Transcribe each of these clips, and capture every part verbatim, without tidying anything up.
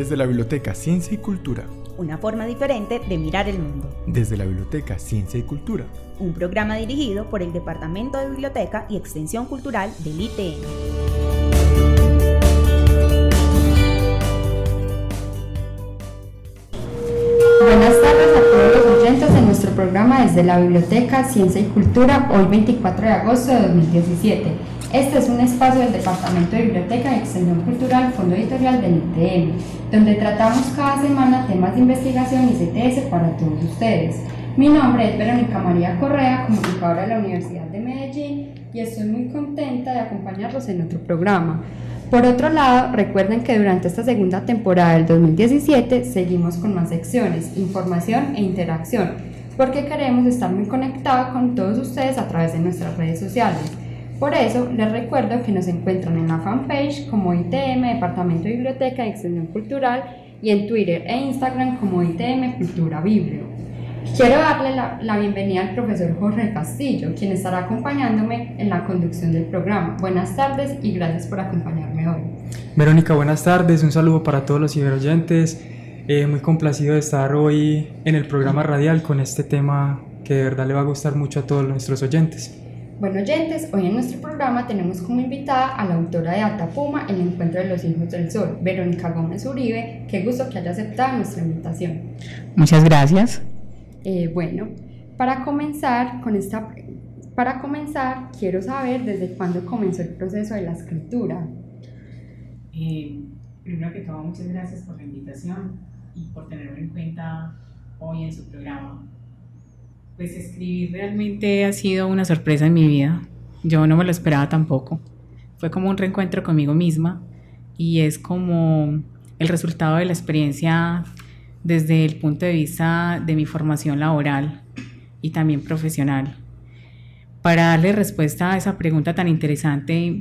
Desde la Biblioteca Ciencia y Cultura. Una forma diferente de mirar el mundo. Desde la Biblioteca Ciencia y Cultura. Un programa dirigido por el Departamento de Biblioteca y Extensión Cultural del I T M. Buenas tardes a todos los oyentes de nuestro programa desde la Biblioteca Ciencia y Cultura, hoy veinticuatro de agosto de dos mil diecisiete. Este es un espacio del Departamento de Biblioteca y Extensión Cultural, Fondo Editorial del I T M, donde tratamos cada semana temas de investigación y C T S para todos ustedes. Mi nombre es Verónica María Correa, comunicadora de la Universidad de Medellín, y estoy muy contenta de acompañarlos en otro programa. Por otro lado, recuerden que durante esta segunda temporada del dos mil diecisiete seguimos con más secciones, información e interacción, porque queremos estar muy conectados con todos ustedes a través de nuestras redes sociales. Por eso, les recuerdo que nos encuentran en la fanpage como I T M, Departamento de Biblioteca y Extensión Cultural, y en Twitter e Instagram como I T M Cultura Biblio. Quiero darle la, la bienvenida al profesor Jorge Castillo, quien estará acompañándome en la conducción del programa. Buenas tardes y gracias por acompañarme hoy. Verónica, buenas tardes, un saludo para todos los ciberoyentes. Eh, muy complacido de estar hoy en el programa radial con este tema que de verdad le va a gustar mucho a todos nuestros oyentes. Bueno, oyentes, hoy en nuestro programa tenemos como invitada a la autora de Atapuma, El Encuentro de los Hijos del Sol, Verónica Gómez Uribe. Qué gusto que haya aceptado nuestra invitación. Muchas gracias. Eh, bueno, para comenzar con esta, para comenzar, quiero saber desde cuándo comenzó el proceso de la escritura. Eh, primero que todo, muchas gracias por la invitación y por tenerme en cuenta hoy en su programa. Pues escribir realmente ha sido una sorpresa en mi vida. Yo no me lo esperaba tampoco. Fue como un reencuentro conmigo misma y es como el resultado de la experiencia desde el punto de vista de mi formación laboral y también profesional. Para darle respuesta a esa pregunta tan interesante,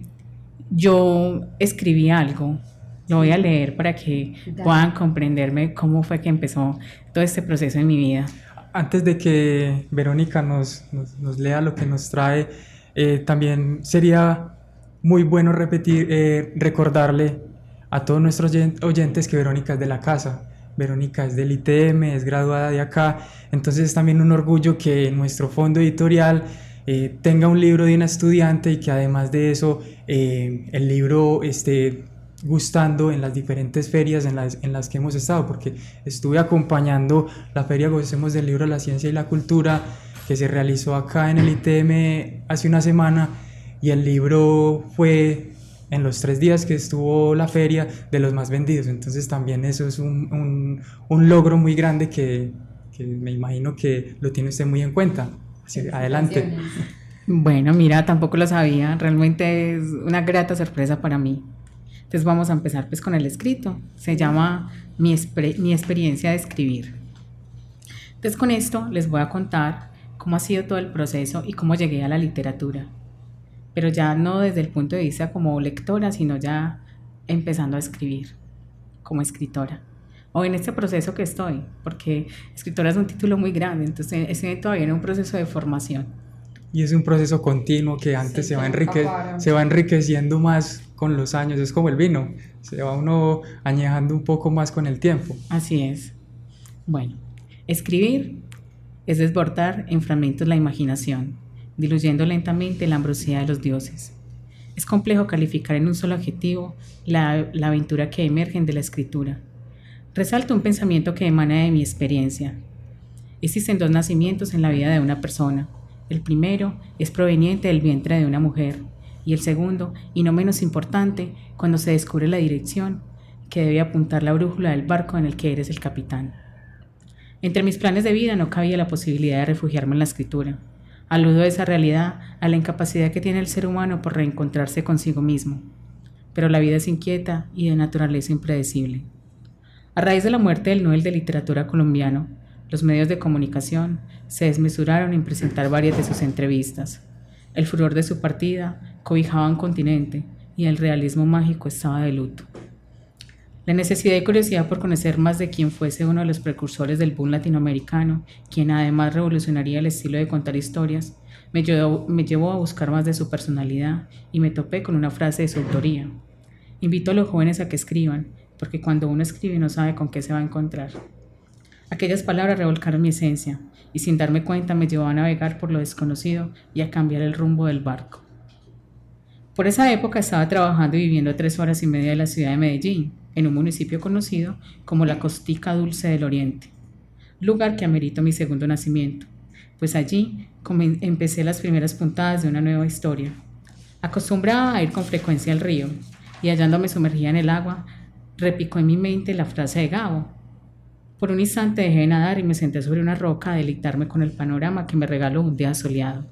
yo escribí algo. Lo voy a leer para que puedan comprenderme cómo fue que empezó todo este proceso en mi vida. Antes de que Verónica nos, nos, nos lea lo que nos trae, eh, también sería muy bueno repetir, eh, recordarle a todos nuestros oyentes que Verónica es de la casa. Verónica es del I T M, es graduada de acá, entonces es también un orgullo que nuestro fondo editorial eh, tenga un libro de una estudiante y que además de eso eh, el libro esté gustando en las diferentes ferias en las, en las que hemos estado, porque estuve acompañando la feria Gocemos del Libro, la Ciencia y la Cultura que se realizó acá en el I T M hace una semana, y el libro fue en los tres días que estuvo la feria de los más vendidos. Entonces también eso es un, un, un logro muy grande que, que me imagino que lo tiene usted muy en cuenta. Así, adelante. Bueno, mira, tampoco lo sabía, realmente es una grata sorpresa para mí. Entonces vamos a empezar pues con el escrito. Se llama mi, exper- mi experiencia de escribir. Entonces con esto les voy a contar cómo ha sido todo el proceso y cómo llegué a la literatura, pero ya no desde el punto de vista como lectora, sino ya empezando a escribir como escritora, o en este proceso que estoy, porque escritora es un título muy grande, entonces estoy todavía en un proceso de formación. Y es un proceso continuo que antes sí, se, va enrique- se va enriqueciendo más con los años, es como el vino, se va uno añejando un poco más con el tiempo. Así es. Bueno, escribir es desbordar en fragmentos la imaginación, diluyendo lentamente la ambrosidad de los dioses. Es complejo calificar en un solo adjetivo la, la aventura que emerge de la escritura. Resalto un pensamiento que emana de mi experiencia. Existen dos nacimientos en la vida de una persona. El primero es proveniente del vientre de una mujer, y el segundo, y no menos importante, cuando se descubre la dirección que debe apuntar la brújula del barco en el que eres el capitán. Entre mis planes de vida no cabía la posibilidad de refugiarme en la escritura. Aludo a esa realidad, a la incapacidad que tiene el ser humano por reencontrarse consigo mismo. Pero la vida es inquieta y de naturaleza impredecible. A raíz de la muerte del Nobel de Literatura colombiano, los medios de comunicación se desmesuraron en presentar varias de sus entrevistas. El furor de su partida cobijaba un continente y el realismo mágico estaba de luto. La necesidad y curiosidad por conocer más de quien fuese uno de los precursores del boom latinoamericano, quien además revolucionaría el estilo de contar historias, me llevó, me llevó a buscar más de su personalidad y me topé con una frase de su autoría. Invito a los jóvenes a que escriban, porque cuando uno escribe no sabe con qué se va a encontrar. Aquellas palabras revolcaron mi esencia y sin darme cuenta me llevó a navegar por lo desconocido y a cambiar el rumbo del barco. Por esa época estaba trabajando y viviendo a tres horas y media de la ciudad de Medellín, en un municipio conocido como la Costica Dulce del Oriente, lugar que amerita mi segundo nacimiento, pues allí empecé las primeras puntadas de una nueva historia. Acostumbraba a ir con frecuencia al río y hallándome sumergida en el agua, repicó en mi mente la frase de Gabo. Por un instante dejé de nadar y me senté sobre una roca a deleitarme con el panorama que me regaló un día soleado.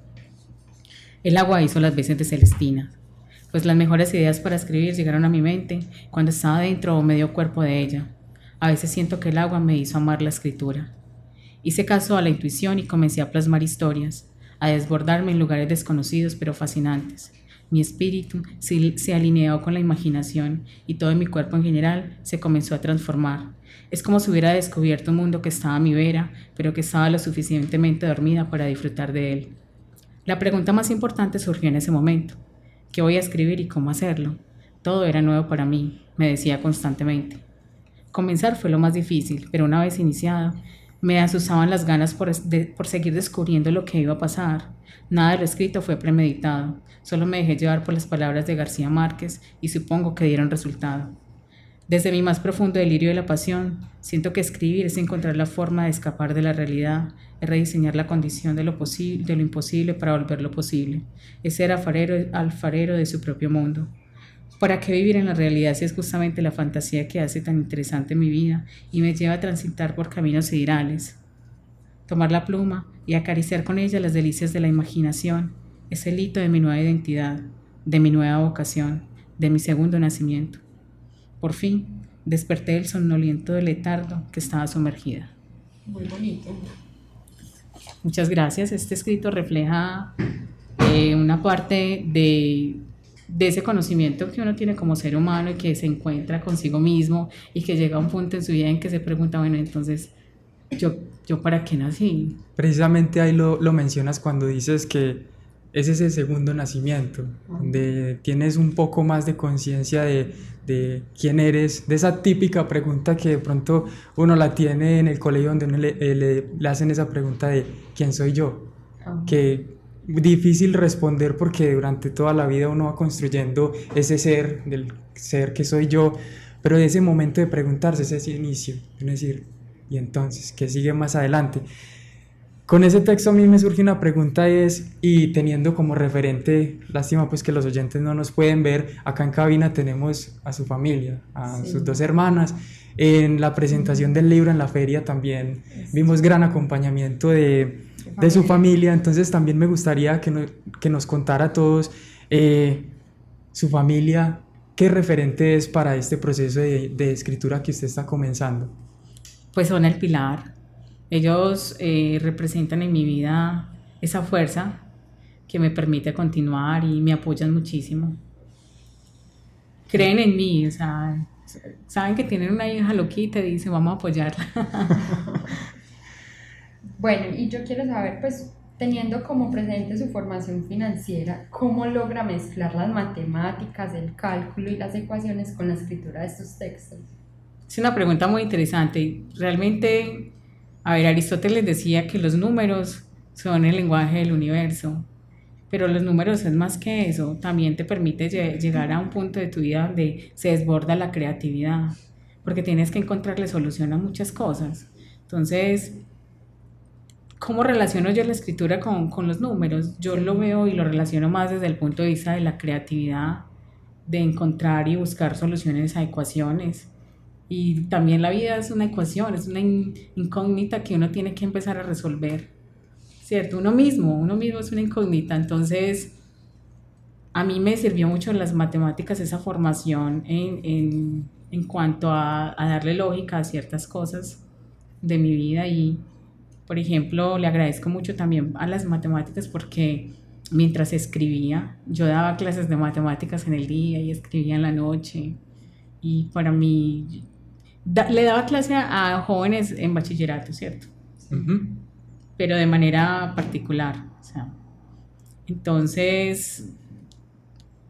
El agua hizo las veces de Celestina, pues las mejores ideas para escribir llegaron a mi mente cuando estaba dentro o medio cuerpo de ella. A veces siento que el agua me hizo amar la escritura. Hice caso a la intuición y comencé a plasmar historias, a desbordarme en lugares desconocidos pero fascinantes. Mi espíritu se, se alineó con la imaginación y todo mi cuerpo en general se comenzó a transformar. Es como si hubiera descubierto un mundo que estaba a mi vera, pero que estaba lo suficientemente dormida para disfrutar de él. La pregunta más importante surgió en ese momento. ¿Qué voy a escribir y cómo hacerlo? Todo era nuevo para mí, me decía constantemente. Comenzar fue lo más difícil, pero una vez iniciado, me asusaban las ganas por, de, por seguir descubriendo lo que iba a pasar. Nada de lo escrito fue premeditado, solo me dejé llevar por las palabras de García Márquez y supongo que dieron resultado. Desde mi más profundo delirio de la pasión, siento que escribir es encontrar la forma de escapar de la realidad, es rediseñar la condición de lo, posible, de lo imposible para volverlo posible, es ser alfarero, alfarero de su propio mundo. ¿Para qué vivir en la realidad si es justamente la fantasía que hace tan interesante mi vida y me lleva a transitar por caminos siderales? Tomar la pluma y acariciar con ella las delicias de la imaginación es el hito de mi nueva identidad, de mi nueva vocación, de mi segundo nacimiento. Por fin, desperté del somnoliento del letargo que estaba sumergida. Muy bonito. Muchas gracias. Este escrito refleja eh, una parte de, de ese conocimiento que uno tiene como ser humano y que se encuentra consigo mismo y que llega a un punto en su vida en que se pregunta, bueno, entonces, ¿yo, yo para qué nací? Precisamente ahí lo, lo mencionas cuando dices que es ese segundo nacimiento, donde tienes un poco más de conciencia de, de quién eres, de esa típica pregunta que de pronto uno la tiene en el colegio, donde uno le, le, le hacen esa pregunta de ¿quién soy yo? Uh-huh. Que difícil responder porque durante toda la vida uno va construyendo ese ser, del ser que soy yo, pero ese momento de preguntarse, ese inicio, es decir, ¿y entonces qué sigue más adelante? Con ese texto a mí me surge una pregunta es, y teniendo como referente, lástima pues que los oyentes no nos pueden ver, acá en cabina tenemos a su familia, a sí. sus dos hermanas, en la presentación del libro en la feria también sí. vimos gran acompañamiento de, de su familia, entonces también me gustaría que, no, que nos contara a todos eh, su familia, qué referente es para este proceso de, de escritura que usted está comenzando. Pues son el pilar. Ellos eh, representan en mi vida esa fuerza que me permite continuar y me apoyan muchísimo. Creen en mí, o sea, saben que tienen una hija loquita y dicen, vamos a apoyarla. Bueno, y yo quiero saber, pues, teniendo como presente su formación financiera, ¿cómo logra mezclar las matemáticas, el cálculo y las ecuaciones con la escritura de estos textos? Es una pregunta muy interesante. Realmente... A ver, Aristóteles decía que los números son el lenguaje del universo, pero los números es más que eso, también te permite llegar a un punto de tu vida donde se desborda la creatividad, porque tienes que encontrarle solución a muchas cosas. Entonces, ¿cómo relaciono yo la escritura con, con los números? Yo lo veo y lo relaciono más desde el punto de vista de la creatividad, de encontrar y buscar soluciones a ecuaciones. Y también la vida es una ecuación, es una incógnita que uno tiene que empezar a resolver, ¿cierto? Uno mismo, uno mismo es una incógnita. Entonces, a mí me sirvió mucho las matemáticas, esa formación en, en, en cuanto a, a darle lógica a ciertas cosas de mi vida. Y, por ejemplo, le agradezco mucho también a las matemáticas porque mientras escribía, yo daba clases de matemáticas en el día y escribía en la noche. Y para mí... Da, le daba clase a, a jóvenes en bachillerato, ¿cierto? Uh-huh. Pero de manera particular, o sea, entonces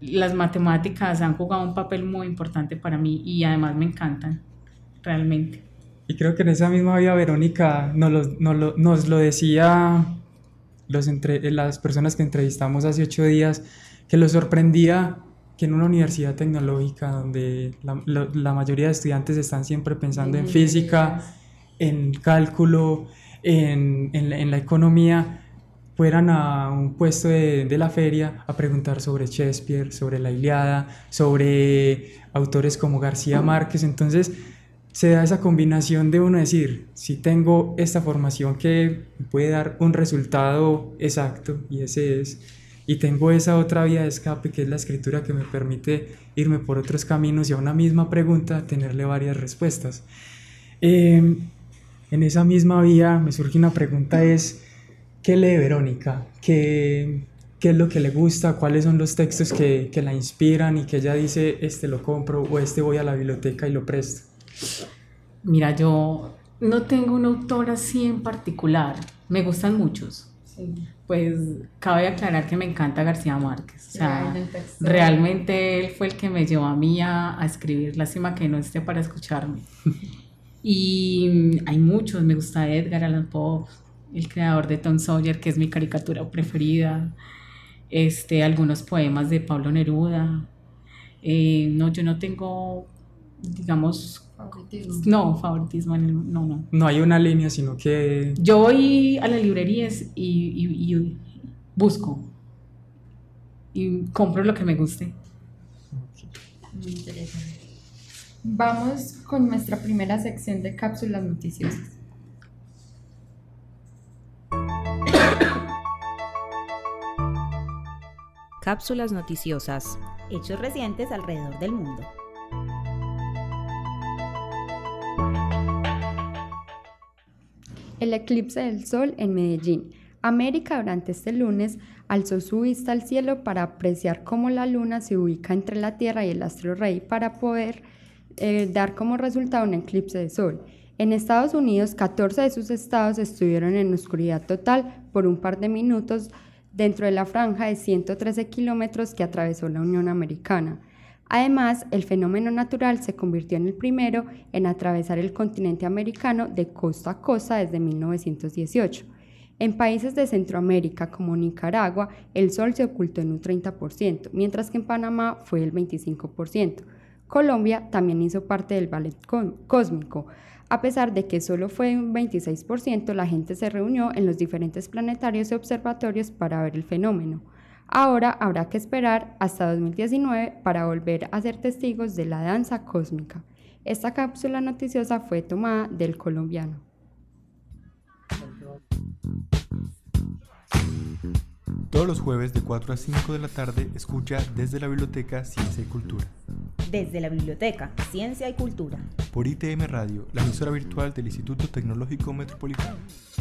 las matemáticas han jugado un papel muy importante para mí y además me encantan, realmente. Y creo que en esa misma vía Verónica nos lo, nos lo, nos lo decía los entre, las personas que entrevistamos hace ocho días, que lo sorprendía que en una universidad tecnológica donde la, la, la mayoría de estudiantes están siempre pensando en física, en cálculo, en, en, la, en la economía, fueran a un puesto de, de la feria a preguntar sobre Shakespeare, sobre la Ilíada, sobre autores como García Márquez. Entonces se da esa combinación de uno decir, si tengo esta formación que puede dar un resultado exacto, y ese es, y tengo esa otra vía de escape que es la escritura, que me permite irme por otros caminos y a una misma pregunta tenerle varias respuestas. Eh, en esa misma vía me surge una pregunta, es ¿qué lee Verónica? ¿Qué, qué es lo que le gusta? ¿Cuáles son los textos que, que la inspiran y que ella dice, este lo compro o este voy a la biblioteca y lo presto? Mira, yo no tengo un autor así en particular, me gustan muchos. Sí. Pues cabe aclarar que me encanta García Márquez, o sea, realmente él fue el que me llevó a mí a, a escribir, lástima que no esté para escucharme. Y hay muchos, me gusta Edgar Allan Poe, el creador de Tom Sawyer, que es mi caricatura preferida, este, algunos poemas de Pablo Neruda. Eh, no, yo no tengo, digamos, favoritismo. No, favoritismo, no, no. No hay una línea, sino que... Yo voy a las librerías y, y, y busco y compro lo que me guste. Muy interesante. Vamos con nuestra primera sección de cápsulas noticiosas. Cápsulas noticiosas. Hechos recientes alrededor del mundo. El eclipse del sol en Medellín. América durante este lunes alzó su vista al cielo para apreciar cómo la luna se ubica entre la Tierra y el astro rey para poder eh, dar como resultado un eclipse de sol. En Estados Unidos, catorce de sus estados estuvieron en oscuridad total por un par de minutos dentro de la franja de ciento trece kilómetros que atravesó la Unión Americana. Además, el fenómeno natural se convirtió en el primero en atravesar el continente americano de costa a costa desde mil novecientos dieciocho. En países de Centroamérica como Nicaragua, el sol se ocultó en un treinta por ciento, mientras que en Panamá fue el veinticinco por ciento. Colombia también hizo parte del ballet cósmico. A pesar de que solo fue un veintiséis por ciento, la gente se reunió en los diferentes planetarios y observatorios para ver el fenómeno. Ahora habrá que esperar hasta dos mil diecinueve para volver a ser testigos de la danza cósmica. Esta cápsula noticiosa fue tomada del Colombiano. Todos los jueves de cuatro a cinco de la tarde escucha Desde la Biblioteca Ciencia y Cultura. Desde la Biblioteca Ciencia y Cultura. Por I T M Radio, la emisora virtual del Instituto Tecnológico Metropolitano.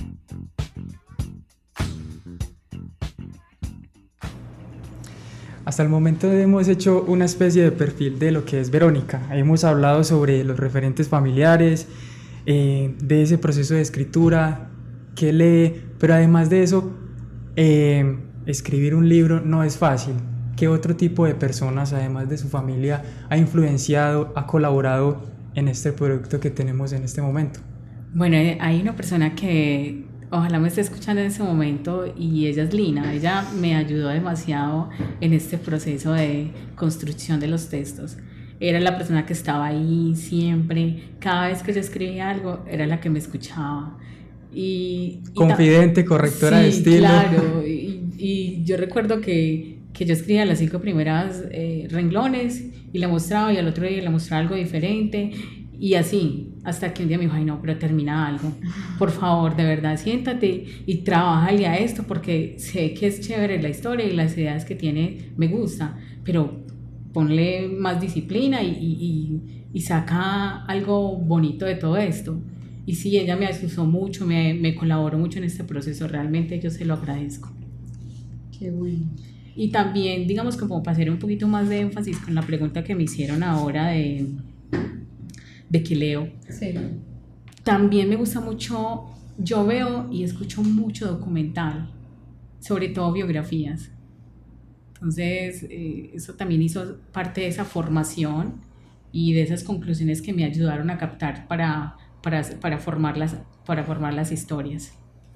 Hasta el momento hemos hecho una especie de perfil de lo que es Verónica. Hemos hablado sobre los referentes familiares, eh, de ese proceso de escritura, qué lee, pero además de eso, eh, escribir un libro no es fácil. ¿Qué otro tipo de personas, además de su familia, ha influenciado, ha colaborado en este producto que tenemos en este momento? Bueno, hay una persona que ojalá me esté escuchando en ese momento y ella es Lina. Ella me ayudó demasiado en este proceso de construcción de los textos. Era la persona que estaba ahí siempre. Cada vez que yo escribía algo, era la que me escuchaba. Y, y confidente, correctora sí, de estilo. Claro, y, y yo recuerdo que, que yo escribía las cinco primeras eh, renglones y le mostraba, y al otro día le mostraba algo diferente, y así, hasta que un día me dijo, ay no, pero termina algo, por favor, de verdad, siéntate y trabájale a esto, porque sé que es chévere la historia y las ideas que tiene me gusta, pero ponle más disciplina y, y, y, y saca algo bonito de todo esto. Y sí, ella me ayudó mucho, me, me colaboró mucho en este proceso, realmente yo se lo agradezco. Qué bueno. Y también, digamos, como para hacer un poquito más de énfasis con la pregunta que me hicieron ahora de, de qué leo. Sí. También me gusta mucho, yo veo y escucho mucho documental, sobre todo biografías. Entonces, eh, eso también hizo parte de esa formación y de esas conclusiones que me ayudaron a captar para, para, para, formar, las, para formar las historias.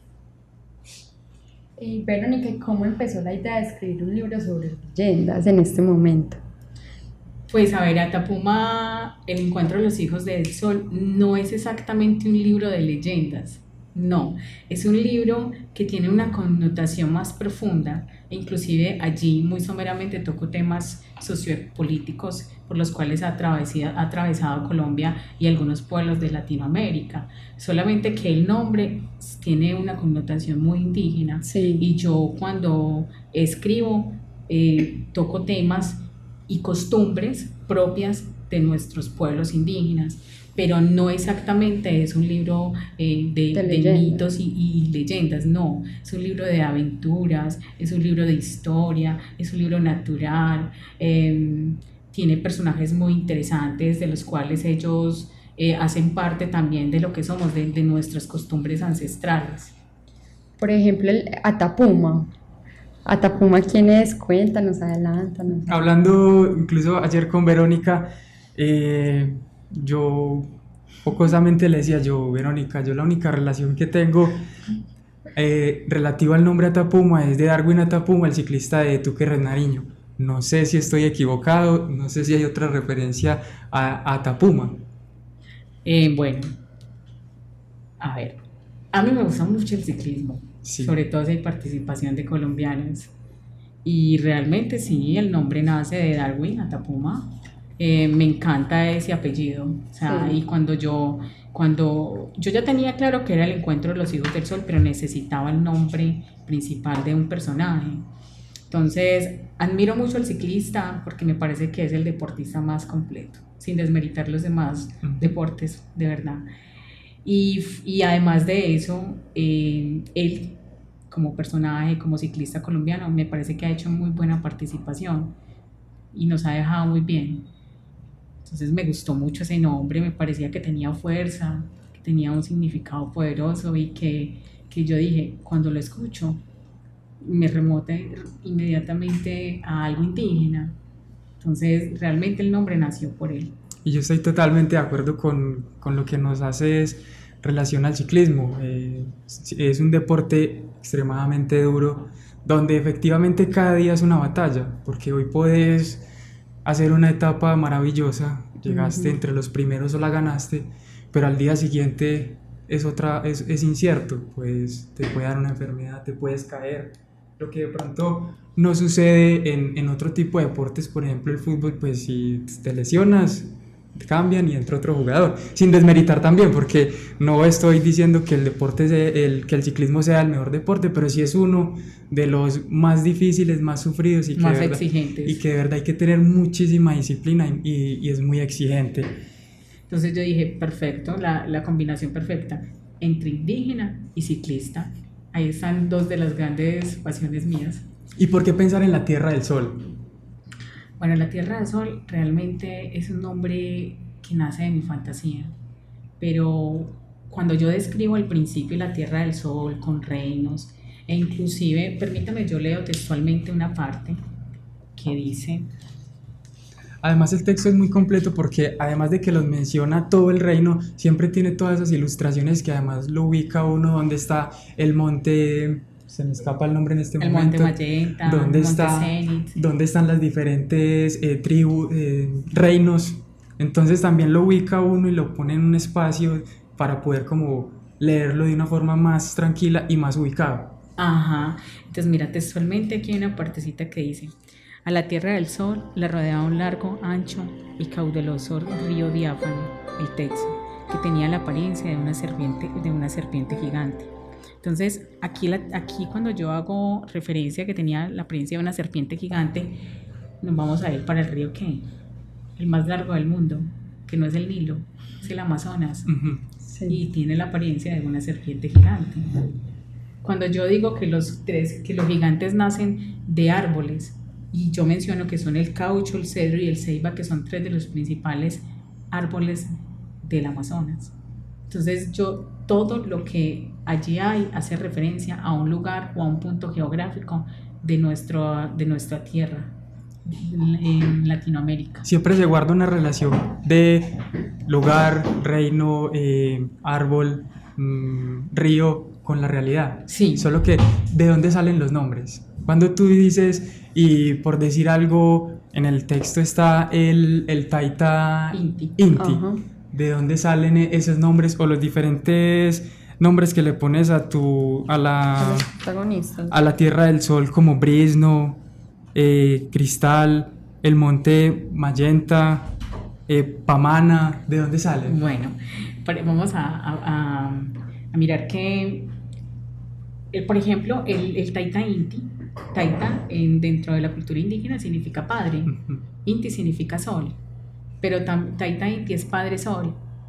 Y Verónica, ¿cómo empezó la idea de escribir un libro sobre leyendas en este momento? Pues a ver, Atapuma, El encuentro de los hijos del sol, no es exactamente un libro de leyendas, no, es un libro que tiene una connotación más profunda, e inclusive allí muy someramente toco temas sociopolíticos por los cuales ha atravesado, ha atravesado Colombia y algunos pueblos de Latinoamérica, solamente que el nombre tiene una connotación muy indígena, sí. Y yo cuando escribo eh, toco temas y costumbres propias de nuestros pueblos indígenas, pero no exactamente es un libro eh, de, de, de mitos y, y leyendas, no, es un libro de aventuras, es un libro de historia, es un libro natural, eh, tiene personajes muy interesantes de los cuales ellos eh, hacen parte también de lo que somos, de, de nuestras costumbres ancestrales. Por ejemplo, el Atapuma. Atapuma, ¿quién es? Cuéntanos, adelántanos. Hablando incluso ayer con Verónica, eh, yo pocosamente le decía yo, Verónica, yo la única relación que tengo eh, relativa al nombre Atapuma es de Darwin Atapuma, el ciclista de Tuque Nariño. No sé si estoy equivocado, no sé si hay otra referencia a, a Atapuma. Eh, bueno, a ver, a mí me gusta mucho el ciclismo. Sí. Sobre todo si hay participación de colombianos y realmente sí, el nombre nace de Darwin Atapuma. Eh, me encanta ese apellido, o sea, sí. Y cuando yo cuando yo ya tenía claro que era El encuentro de los hijos del sol, pero necesitaba el nombre principal de un personaje. Entonces admiro mucho al ciclista porque me parece que es el deportista más completo, sin desmeritar los demás uh-huh. deportes, de verdad. Y, y además de eso, eh, él como personaje, como ciclista colombiano, me parece que ha hecho muy buena participación y nos ha dejado muy bien. Entonces me gustó mucho ese nombre, me parecía que tenía fuerza, que tenía un significado poderoso y que, que yo dije, cuando lo escucho, me remota inmediatamente a algo indígena. Entonces realmente el nombre nació por él. Y yo estoy totalmente de acuerdo con, con lo que nos hace es relación al ciclismo. Eh, es un deporte extremadamente duro, donde efectivamente cada día es una batalla, porque hoy puedes hacer una etapa maravillosa, llegaste uh-huh. entre los primeros o la ganaste, pero al día siguiente es, otra, es, es incierto, pues te puede dar una enfermedad, te puedes caer, lo que de pronto no sucede en, en otro tipo de deportes, por ejemplo el fútbol, pues si te lesionas, cambian y entra otro jugador, sin desmeritar también, porque no estoy diciendo que el deporte sea, el, que el ciclismo sea el mejor deporte, pero sí es uno de los más difíciles, más sufridos y que, más de verdad, exigentes, y que de verdad hay que tener muchísima disciplina y, y, y es muy exigente. Entonces yo dije, perfecto, la, la combinación perfecta entre indígena y ciclista, ahí están dos de las grandes pasiones mías. ¿Y por qué pensar en la Tierra del Sol? Bueno, la Tierra del Sol realmente es un nombre que nace de mi fantasía, pero cuando yo describo al principio la Tierra del Sol con reinos, e inclusive, permítame, yo leo textualmente una parte que dice... Además el texto es muy completo porque además de que los menciona todo el reino, siempre tiene todas esas ilustraciones que además lo ubica uno donde está el monte... se me escapa el nombre en este el momento. Monte Magenta, ¿Dónde, Monte está, Zenit. ¿Dónde están las diferentes eh, tribus, eh, reinos? Entonces también lo ubica uno y lo pone en un espacio para poder como leerlo de una forma más tranquila y más ubicada. Ajá, entonces mira, textualmente aquí hay una partecita que dice: a la Tierra del Sol la rodeaba un largo, ancho y caudaloso río diáfano, el Texo, que tenía la apariencia de una serpiente, de una serpiente gigante. Entonces, aquí, la, aquí cuando yo hago referencia a que tenía la apariencia de una serpiente gigante, nos vamos a ir para el río que el más largo del mundo, que no es el Nilo, es el Amazonas, uh-huh. sí. Y tiene la apariencia de una serpiente gigante. Cuando yo digo que los, tres, que los gigantes nacen de árboles, y yo menciono que son el caucho, el cedro y el ceiba, que son tres de los principales árboles del Amazonas. Entonces yo, todo lo que allí hay hace referencia a un lugar o a un punto geográfico de, nuestro, de nuestra tierra en Latinoamérica. Siempre se guarda una relación de lugar, reino, eh, árbol, mmm, río con la realidad. Sí. Solo que, ¿de dónde salen los nombres? Cuando tú dices, y por decir algo, en el texto está el, el taita Inti, Inti. ¿De dónde salen esos nombres o los diferentes nombres que le pones a tu a la, a los protagonistas? A la Tierra del Sol, como Brisno, eh, Cristal, el Monte Magenta, eh, Pamana? ¿De dónde salen? Bueno, vamos a, a, a mirar que, el, por ejemplo, el, el taita Inti, taita en, dentro de la cultura indígena significa padre, uh-huh. Inti significa sol, pero tam, taita Inti es padre sol.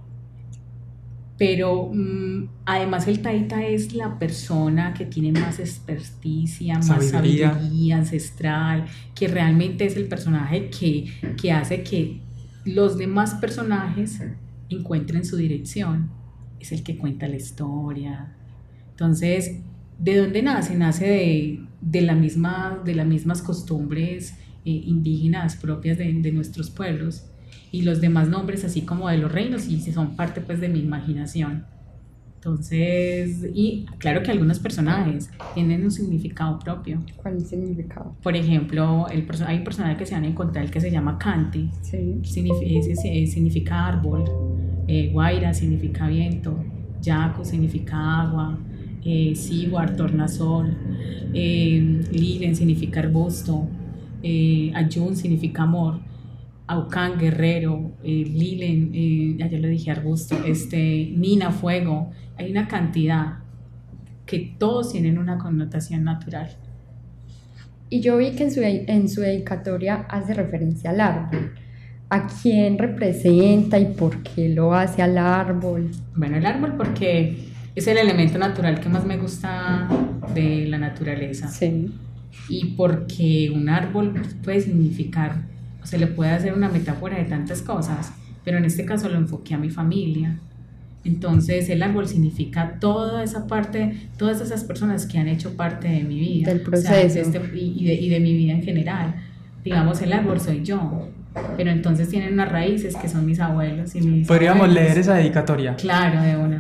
Pero um, además el taita es la persona que tiene más experticia, más sabiduría. sabiduría ancestral, que realmente es el personaje que, que hace que los demás personajes encuentren su dirección. Es el que cuenta la historia. Entonces, ¿de dónde nace? Nace de, de, la misma, de las mismas costumbres eh, indígenas propias de, de nuestros pueblos. Y los demás nombres, así como de los reinos, y son parte pues de mi imaginación. Entonces, y claro que algunos personajes tienen un significado propio. ¿Cuál es el significado? Por ejemplo, el, hay un personaje que se van a encontrar que se llama Canti, sí. significa, significa árbol, eh, Guaira significa viento, Yaco significa agua, eh, Siguar, tornasol, eh, Lilen significa arbusto, eh, Ayun significa amor, Aucán, guerrero, eh, Lilen, eh, ya lo dije, arbusto, este, Nina, fuego. Hay una cantidad que todos tienen una connotación natural. Y yo vi que en su, en su dedicatoria hace referencia al árbol. ¿A quién representa y por qué lo hace al árbol? Bueno, el árbol porque es el elemento natural que más me gusta de la naturaleza. Sí. Y porque un árbol puede significar, se le puede hacer una metáfora de tantas cosas, pero en este caso lo enfoqué a mi familia. Entonces el árbol significa toda esa parte, todas esas personas que han hecho parte de mi vida, del proceso, o sea, este, y, de, y de mi vida en general. Digamos, el árbol soy yo, pero entonces tienen unas raíces que son mis abuelos y mis ¿Podríamos abuelos. leer esa dedicatoria? Claro, de una.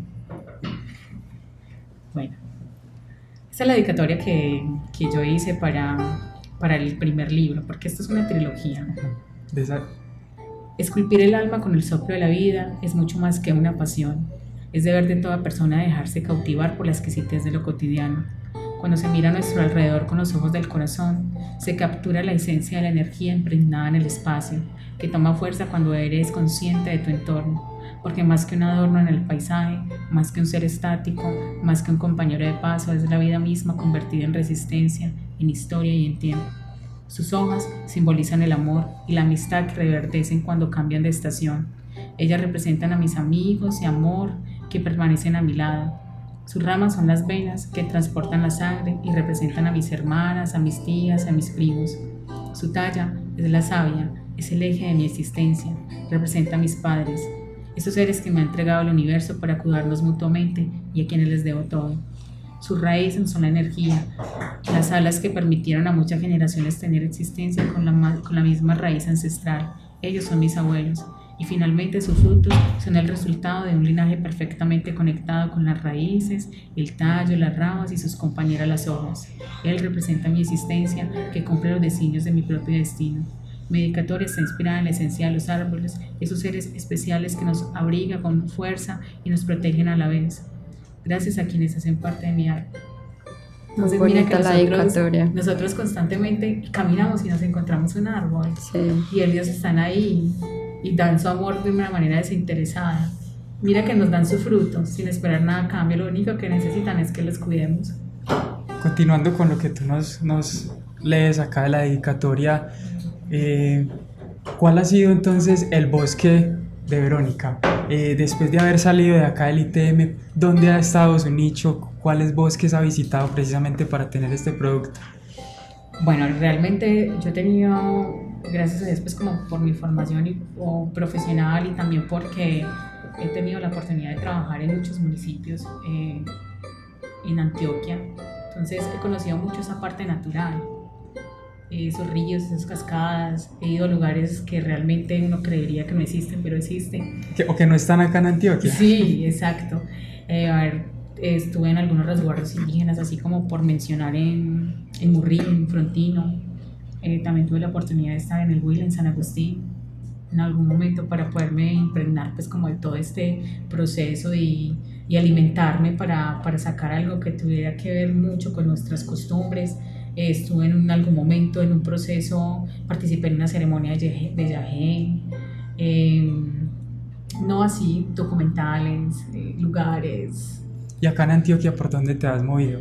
Bueno, esta es la dedicatoria que, que yo hice para... para el primer libro, porque esto es una trilogía. De esa... Esculpir el alma con el soplo de la vida es mucho más que una pasión. Es deber de toda persona dejarse cautivar por la exquisitez de lo cotidiano. Cuando se mira a nuestro alrededor con los ojos del corazón, se captura la esencia de la energía impregnada en el espacio, que toma fuerza cuando eres consciente de tu entorno, porque más que un adorno en el paisaje, más que un ser estático, más que un compañero de paso, es la vida misma convertida en resistencia, en historia y en tiempo. Sus hojas simbolizan el amor y la amistad que reverdecen cuando cambian de estación. Ellas representan a mis amigos y amor que permanecen a mi lado. Sus ramas son las venas que transportan la sangre y representan a mis hermanas, a mis tías, a mis primos. Su talla es la savia, es el eje de mi existencia, representa a mis padres, esos seres que me han entregado al universo para cuidarnos mutuamente y a quienes les debo todo. Sus raíces son la energía, las alas que permitieron a muchas generaciones tener existencia con la, con la misma raíz ancestral. Ellos son mis abuelos. Y finalmente sus frutos son el resultado de un linaje perfectamente conectado con las raíces, el tallo, las ramas y sus compañeras las hojas. Él representa mi existencia que cumple los designios de mi propio destino. Mi dedicatoria está inspirada en la esencia de los árboles, esos seres especiales que nos abrigan con fuerza y nos protegen a la vez. Gracias a quienes hacen parte de mi arte. Entonces, muy mira que bonita la dedicatoria. Nosotros constantemente caminamos y nos encontramos un árbol. Sí. Y ellos están ahí y dan su amor de una manera desinteresada. Mira que nos dan su fruto sin esperar nada a cambio. Lo único que necesitan es que los cuidemos. Continuando con lo que tú nos, nos lees acá de la dedicatoria, eh, ¿cuál ha sido entonces el bosque de Verónica? Eh, después de haber salido de acá del I T M, ¿dónde ha estado su nicho? ¿Cuáles bosques ha visitado precisamente para tener este producto? Bueno, realmente yo he tenido, gracias a Dios, pues como por mi formación y, o profesional y también porque he tenido la oportunidad de trabajar en muchos municipios eh, en Antioquia. Entonces he conocido mucho esa parte natural, esos ríos, esas cascadas. He ido a lugares que realmente uno creería que no existen, pero existen. Que- o que no están acá en Antioquia. Sí, exacto. Eh, a ver, estuve en algunos resguardos indígenas, así como por mencionar en, en Murrí, en Frontino. Eh, también tuve la oportunidad de estar en el Huila, en San Agustín, en algún momento, para poderme impregnar pues como de todo este proceso y, y alimentarme para, para sacar algo que tuviera que ver mucho con nuestras costumbres. Eh, estuve en un- algún momento en un proceso, participé en una ceremonia de, yeje- de yagé, eh, no así, documentales, eh, lugares. Y acá en Antioquia, ¿por dónde te has movido?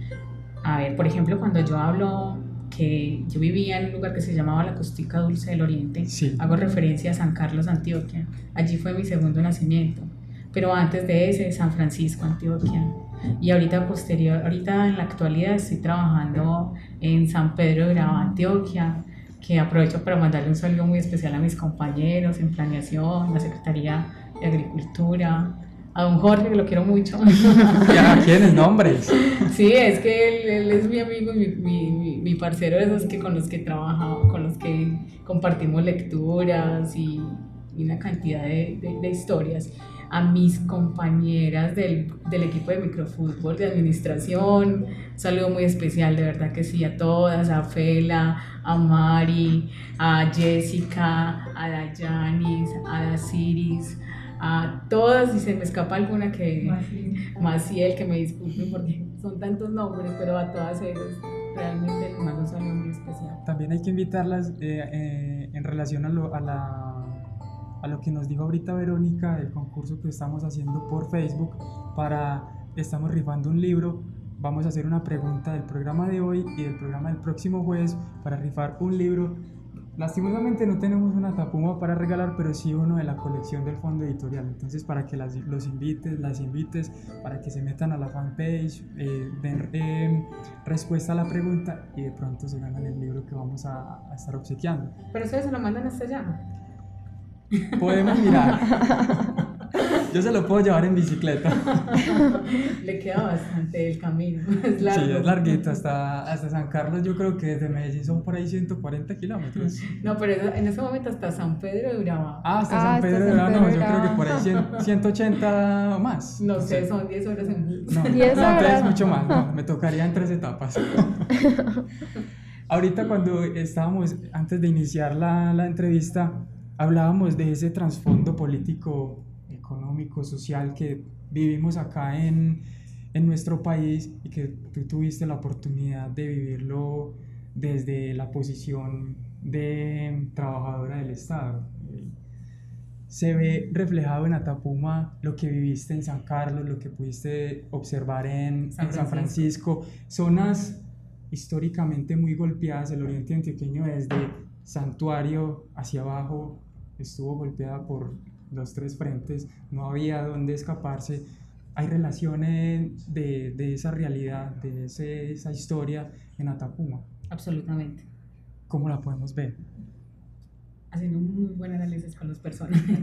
A ver, por ejemplo, cuando yo hablo que yo vivía en un lugar que se llamaba la Costica Dulce del Oriente, Sí. hago referencia a San Carlos, Antioquia. Allí fue mi segundo nacimiento. Pero antes de ese, San Francisco, Antioquia. Y ahorita posterior, ahorita en la actualidad estoy trabajando en San Pedro de Urabá, Antioquia, que aprovecho para mandarle un saludo muy especial a mis compañeros en planeación, la Secretaría de Agricultura, a don Jorge, que lo quiero mucho. ¿Ya quiénes nombres? Sí, es que él, él es mi amigo, mi, mi, mi, mi parcero de esos que con los que he trabajado, con los que compartimos lecturas y, y una cantidad de, de, de historias. A mis compañeras del, del equipo de microfútbol, de administración, un saludo muy especial, de verdad que sí, a todas, a Fela, a Mari, a Jessica, a Dayanis, a Dasiris, a todas, si se me escapa alguna que Maciel, que me disculpen porque son tantos nombres, pero a todas ellas realmente les mando un saludo muy especial. También hay que invitarlas eh, eh, en relación a lo, a, la, a lo que nos dijo ahorita Verónica, del concurso que estamos haciendo por Facebook. Para, estamos rifando un libro. Vamos a hacer una pregunta del programa de hoy y del programa del próximo jueves para rifar un libro. Lastimosamente no tenemos una tapuma para regalar, pero sí uno de la colección del Fondo Editorial. Entonces, para que las, los invites, las invites, para que se metan a la fanpage, eh, den eh, respuesta a la pregunta y de pronto se ganan el libro que vamos a, a estar obsequiando. Pero ustedes se lo mandan hasta allá. Podemos mirar. Yo se lo puedo llevar en bicicleta. Le queda bastante el camino. Es largo. Sí, es larguito. Hasta, hasta San Carlos, yo creo que desde Medellín son por ahí ciento cuarenta kilómetros. No, pero eso- en ese momento hasta San Pedro de Urabá. Ah, hasta Ah, San hasta Pedro de San Urabá, Pedro no, de yo creo Urabá. que por ahí cien, ciento ochenta o más. No sé, son diez horas en bus. No, diez no, entonces horas. mucho más, no, me tocaría en tres etapas. Ahorita cuando estábamos, antes de iniciar la, la entrevista, hablábamos de ese trasfondo político, económico, social que vivimos acá en, en nuestro país y que tú tuviste la oportunidad de vivirlo desde la posición de trabajadora del Estado. Se ve reflejado en Atapuma lo que viviste en San Carlos, lo que pudiste observar en San en San Francisco, zonas históricamente muy golpeadas. El oriente antioqueño desde Santuario hacia abajo estuvo golpeada por los tres frentes, no había dónde escaparse. Hay relaciones de, de esa realidad, de ese, esa historia en Atapuma. Absolutamente. ¿Cómo la podemos ver? Haciendo un muy buen análisis con los personajes.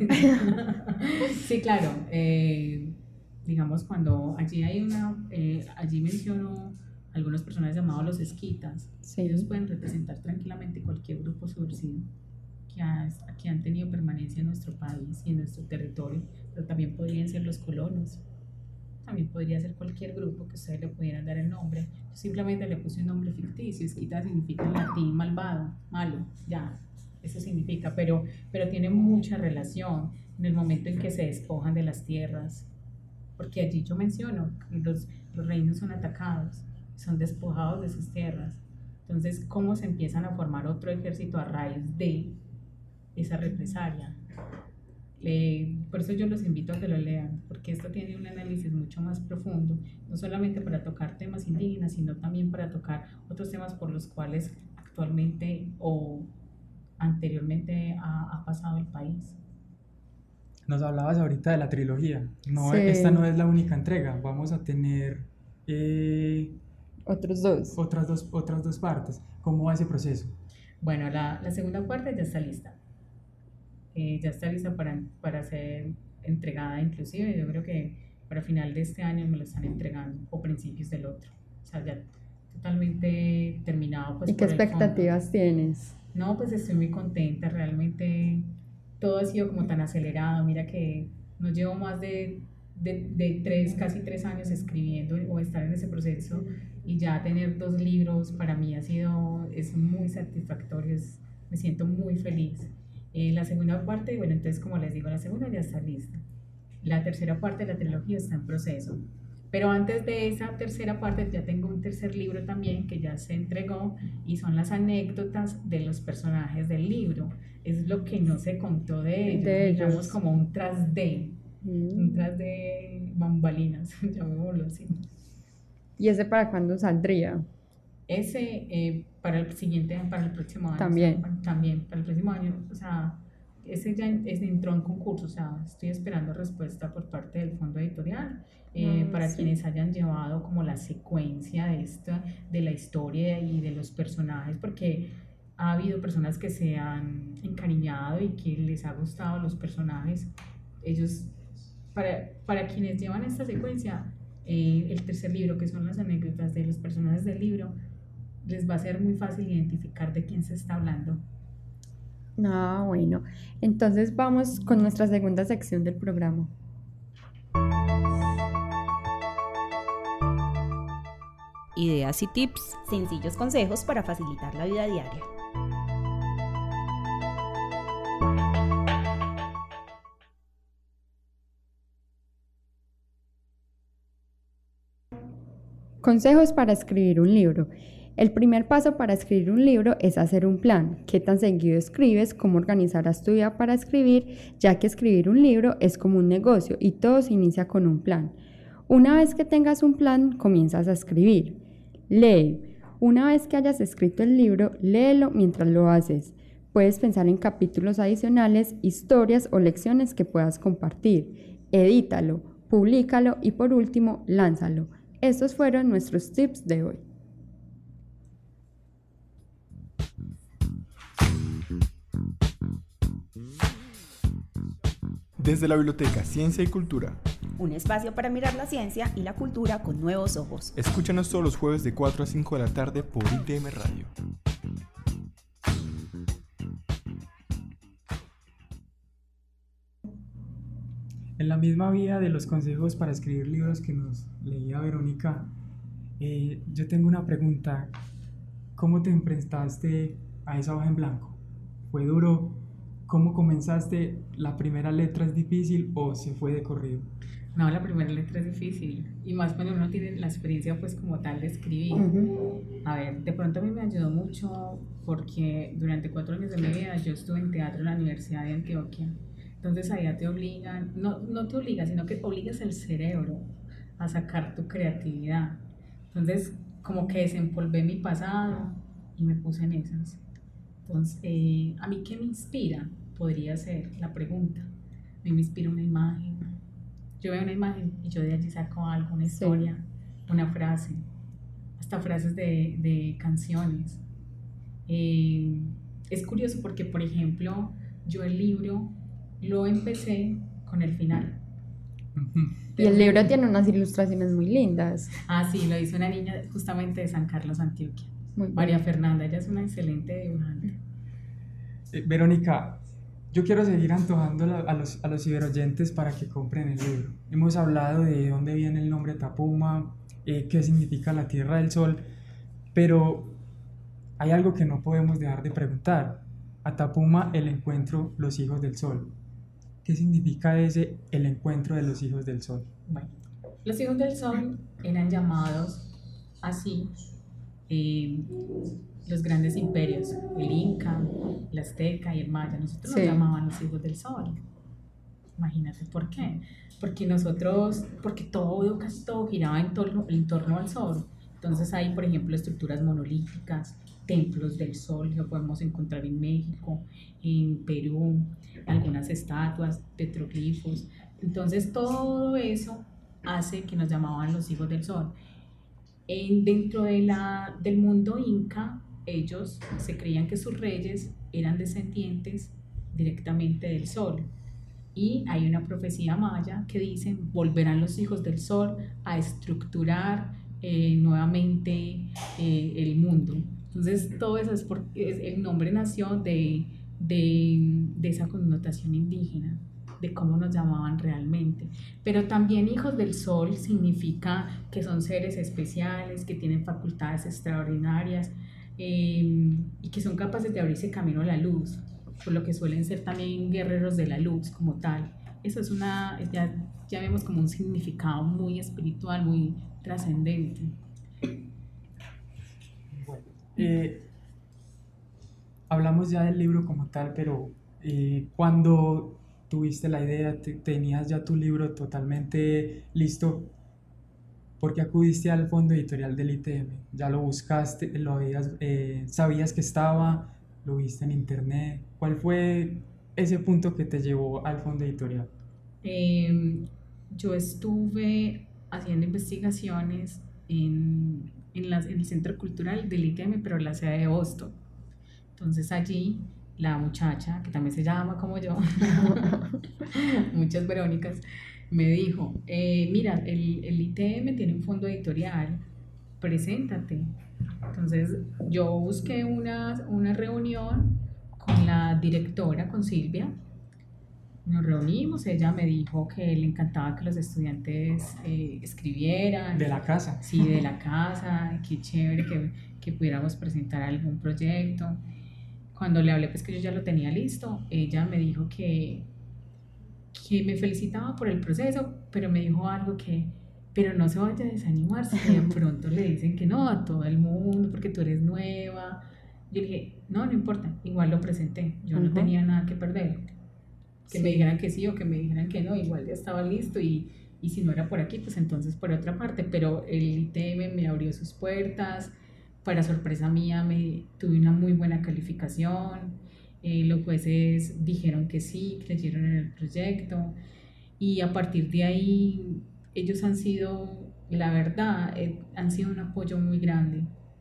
Sí, claro. eh, digamos, cuando allí hay una, eh, allí menciono algunos personajes llamados los esquitas. Sí. Ellos pueden representar tranquilamente cualquier grupo subversivo que, ha- que han tenido permanencia en nuestro país y en nuestro territorio, pero también podrían ser los colonos. También podría ser cualquier grupo que ustedes le pudieran dar el nombre. Yo simplemente le puse un nombre ficticio. Esquita significa en latín malvado, malo, ya, eso significa, pero, pero tiene mucha relación en el momento en que se despojan de las tierras, porque allí yo menciono que los, los reinos son atacados, son despojados de sus tierras. Entonces, ¿cómo se empiezan a formar otro ejército a raíz de esa represalia? Eh, por eso yo los invito a que lo lean, porque esto tiene un análisis mucho más profundo, no solamente para tocar temas indígenas, sino también para tocar otros temas por los cuales actualmente o anteriormente ha, ha pasado el país. Nos hablabas ahorita de la trilogía. No, Sí. esta no es la única entrega. Vamos a tener eh, Otros dos. otras, dos, otras dos partes. ¿Cómo va ese proceso? Bueno, la, la segunda parte ya está lista. Eh, ya está lista para, para ser entregada, inclusive yo creo que para final de este año me lo están entregando o principios del otro. o sea, ya totalmente terminado. Pues, ¿Y qué por el fondo. expectativas tienes? No, pues estoy muy contenta, realmente todo ha sido como tan acelerado. Mira que no llevo más de, de, de tres, casi tres años escribiendo o estar en ese proceso, y ya tener dos libros para mí ha sido, es muy satisfactorio, es, me siento muy feliz. Eh, la segunda parte, bueno, entonces como les digo, la segunda ya está lista. La tercera parte de la trilogía está en proceso. Pero antes de esa tercera parte ya tengo un tercer libro también que ya se entregó, y son las anécdotas de los personajes del libro. Es lo que no se contó de ellos, de digamos ellos. como un tras de, Mm. un tras de bambalinas, llamémoslo así. ¿Y ese para cuándo saldría? Ese eh, para el siguiente, para el próximo año. También. O sea, para, también, para el próximo año, o sea, ese ya en- ese entró en concurso, o sea, estoy esperando respuesta por parte del fondo editorial, eh, Ah, para sí. quienes hayan llevado como la secuencia de esta, de la historia y de los personajes, porque ha habido personas que se han encariñado y que les ha gustado los personajes. Ellos, para, para quienes llevan esta secuencia, eh, el tercer libro, que son las anécdotas de los personajes del libro, les va a ser muy fácil identificar de quién se está hablando. Ah, bueno. Entonces vamos con nuestra segunda sección del programa. Ideas y tips, sencillos consejos para facilitar la vida diaria. Consejos para escribir un libro. El primer paso para escribir un libro es hacer un plan. ¿Qué tan seguido escribes? ¿Cómo organizarás tu vida para escribir? Ya que escribir un libro es como un negocio y todo se inicia con un plan. Una vez que tengas un plan, comienzas a escribir. Lee. Una vez que hayas escrito el libro, léelo mientras lo haces. Puedes pensar en capítulos adicionales, historias o lecciones que puedas compartir. Edítalo, públicalo y por último, lánzalo. Estos fueron nuestros tips de hoy. Desde la Biblioteca Ciencia y Cultura. Un espacio para mirar la ciencia y la cultura con nuevos ojos. Escúchanos todos los jueves de cuatro a cinco de la tarde por I T M Radio. En la misma vía de los consejos para escribir libros que nos leía Verónica, eh, yo tengo una pregunta. ¿Cómo te enfrentaste a esa hoja en blanco? ¿Fue duro? ¿Cómo comenzaste? ¿La primera letra es difícil o se fue de corrido? No, la primera letra es difícil, y más cuando uno tiene la experiencia pues como tal de escribir. Uh-huh. A ver, de pronto a mí me ayudó mucho porque durante cuatro años de mi vida yo estuve en teatro en la Universidad de Antioquia. Entonces allá te obligan, no, no te obligan, sino que obligas el cerebro a sacar tu creatividad. Entonces como que desempolvé mi pasado y me puse en esas. Entonces, eh, ¿a mí qué me inspira? Podría ser la pregunta. A mí me inspira una imagen. Yo veo una imagen y yo de allí saco algo, una historia, sí. Una frase, hasta frases de, de canciones. Eh, es curioso porque, por ejemplo, yo el libro lo empecé con el final. Y el libro tiene unas ilustraciones muy lindas. Ah, sí, lo hizo una niña justamente de San Carlos, Antioquia. Muy María bueno. Fernanda, ella es una excelente dibujante. Eh, Verónica, yo quiero seguir antojando a los, a los ciberoyentes para que compren el libro. Hemos hablado de dónde viene el nombre Atapuma, eh, qué significa la Tierra del Sol, pero hay algo que no podemos dejar de preguntar. Atapuma, el encuentro, los hijos del sol. ¿Qué significa ese, el encuentro de los hijos del sol? Bueno, los hijos del sol eran llamados así eh, los grandes imperios, el Inca, el Azteca y el Maya. Nosotros Sí. nos llamaban los hijos del sol. Imagínate por qué. Porque nosotros, porque todo, casi todo giraba en torno, en torno al sol. Entonces hay, por ejemplo, estructuras monolíticas, templos del sol, lo podemos encontrar en México, en Perú, algunas estatuas, petroglifos. Entonces todo eso hace que nos llamaban los hijos del sol. En, dentro de la, del mundo inca, ellos se creían que sus reyes eran descendientes directamente del sol. Y hay una profecía maya que dice: volverán los hijos del sol a estructurar eh, nuevamente eh, el mundo. Entonces todo eso es porque es, el nombre nació de, de, de esa connotación indígena, de cómo nos llamaban realmente. Pero también hijos del sol significa que son seres especiales, que tienen facultades extraordinarias eh, y que son capaces de abrirse camino a la luz, por lo que suelen ser también guerreros de la luz como tal. Eso es una, ya, ya vemos como un significado muy espiritual, muy trascendente. Bueno, eh, hablamos ya del libro como tal, pero eh, cuando tuviste la idea, te, tenías ya tu libro totalmente listo, ¿por qué acudiste al fondo editorial del I T M? ¿Ya lo buscaste, lo habías, eh, sabías que estaba, lo viste en internet? ¿Cuál fue ese punto que te llevó al fondo editorial? Eh, yo estuve haciendo investigaciones en, en, las, en el Centro Cultural del I T M, pero en la sede de Boston. Entonces allí la muchacha, que también se llama como yo, muchas Verónicas, me dijo, eh, mira, el, el I T M tiene un fondo editorial, preséntate. Entonces yo busqué una, una reunión con la directora, con Silvia. Nos reunimos, ella me dijo que le encantaba que los estudiantes eh, escribieran. De la casa. Sí, de la casa, qué chévere que, que pudiéramos presentar algún proyecto. Cuando le hablé, pues que yo ya lo tenía listo, ella me dijo que, que me felicitaba por el proceso, pero me dijo algo que, pero no se vaya a desanimar si de pronto le dicen que no a todo el mundo porque tú eres nueva. Yo le dije, no, no importa, igual lo presenté, yo uh-huh. no tenía nada que perder. Que sí. me dijeran que sí o que me dijeran que no, igual ya estaba listo y, y si no era por aquí, pues entonces por otra parte, pero el I T M me abrió sus puertas. Para sorpresa mía, me, tuve una muy buena calificación, eh, los jueces dijeron que sí, creyeron en el proyecto y a partir de ahí ellos han sido, la verdad, eh, han sido un apoyo muy grande,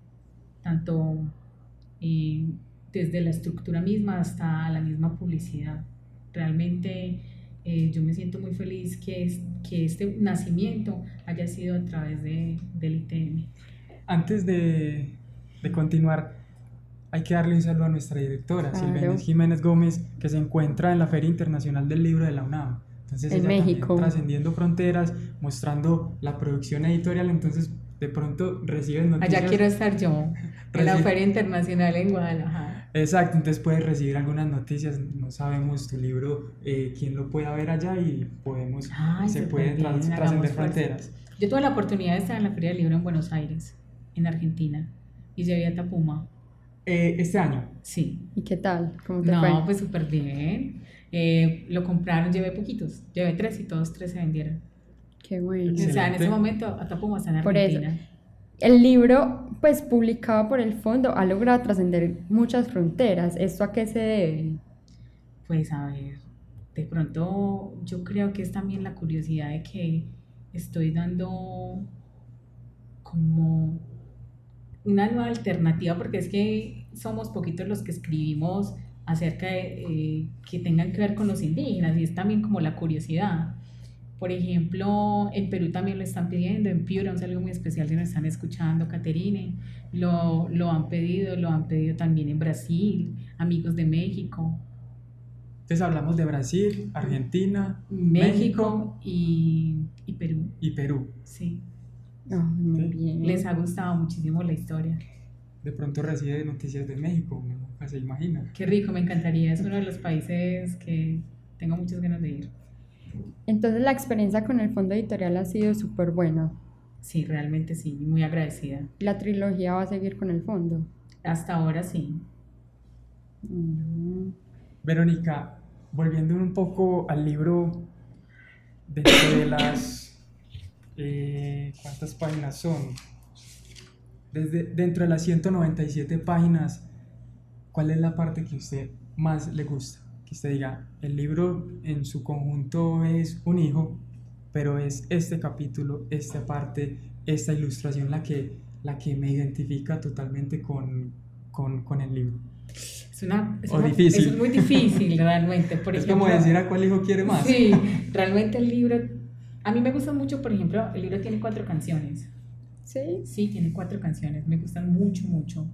tanto eh, desde la estructura misma hasta la misma publicidad. Realmente eh, yo me siento muy feliz que, es, que este nacimiento haya sido a través de, del I T M. Antes de, de continuar, hay que darle un saludo a nuestra directora, claro. Silvia Jiménez Gómez, que se encuentra en la Feria Internacional del Libro de la UNAM. Entonces en ella México. Trascendiendo fronteras, mostrando la producción editorial, entonces de pronto recibes noticias. Allá quiero estar yo, en la Feria Internacional en Guadalajara. Exacto, entonces puedes recibir algunas noticias, no sabemos tu libro, eh, quién lo pueda ver allá y podemos, Ay, se pueden trans, trascender fronteras. Yo tuve la oportunidad de estar en la Feria del Libro en Buenos Aires, en Argentina, y llevé a Tapuma. Eh, ¿Este año? Sí. ¿Y qué tal? ¿Cómo te no, fue? No, pues súper bien. Eh, lo compraron, llevé poquitos, llevé tres y todos tres se vendieron. Qué bueno. Excelente. O sea, en ese momento Atapuma está en Argentina. Por eso, el libro, pues publicado por el fondo, ha logrado trascender muchas fronteras. ¿Esto a qué se debe? Pues a ver, de pronto yo creo que es también la curiosidad de que estoy dando como una nueva alternativa, porque es que somos poquitos los que escribimos acerca de eh, que tengan que ver con los indígenas, y es también como la curiosidad. Por ejemplo, en Perú también lo están pidiendo, en Piura, es algo muy especial si nos están escuchando, Caterine, lo, lo han pedido, lo han pedido también en Brasil, amigos de México. Entonces hablamos de Brasil, Argentina, México, México y, y Perú. Y Perú. Sí. Oh, muy ¿Sí? bien. Les ha gustado muchísimo la historia. De pronto recibe noticias de México, nunca se imagina. Qué rico, me encantaría, es uno de los países que tengo muchas ganas de ir. Entonces la experiencia con el fondo editorial ha sido súper buena. Sí, realmente sí, muy agradecida. ¿La trilogía va a seguir con el fondo? Hasta ahora sí. Mm. Verónica, volviendo un poco al libro, dentro de las... Eh, ¿cuántas páginas son? Desde, dentro de las ciento noventa y siete páginas, ¿cuál es la parte que a usted más le gusta? Que usted diga, el libro en su conjunto es un hijo, pero es este capítulo, esta parte, esta ilustración la que, la que me identifica totalmente con, con, con el libro. Es una, es o una, difícil. Es muy difícil realmente. Por es ejemplo, como decir a cuál hijo quiere más. Sí, realmente el libro, a mí me gusta mucho, por ejemplo, el libro tiene cuatro canciones. Sí. Sí, tiene cuatro canciones, me gustan mucho, mucho.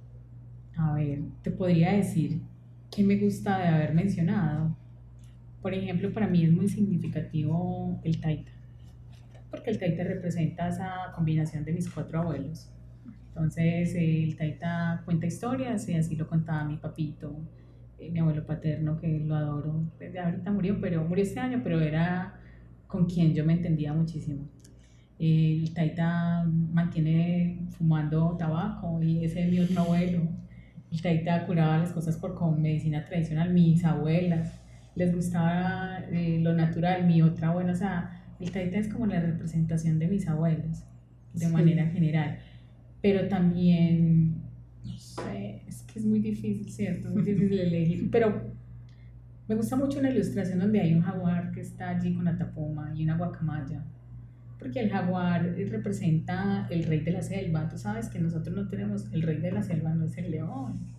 A ver, te podría decir qué me gusta de haber mencionado. Por ejemplo, para mí es muy significativo el taita, porque el taita representa esa combinación de mis cuatro abuelos. Entonces, eh, el taita cuenta historias y así lo contaba mi papito, eh, mi abuelo paterno, que lo adoro. Desde ahorita murió, pero murió este año, pero era con quien yo me entendía muchísimo. El taita mantiene fumando tabaco y ese es mi otro abuelo. El taita curaba las cosas por con medicina tradicional, mis abuelas les gustaba eh, lo natural, mi otra abuela, o sea, el taita es como la representación de mis abuelos de Sí. manera general, pero también, no sé, es que es muy difícil, ¿cierto? Es muy difícil elegir, pero me gusta mucho una ilustración donde hay un jaguar que está allí con la tapoma y una guacamaya, porque el jaguar representa el rey de la selva. Tú sabes que nosotros no tenemos, el rey de la selva no es el león.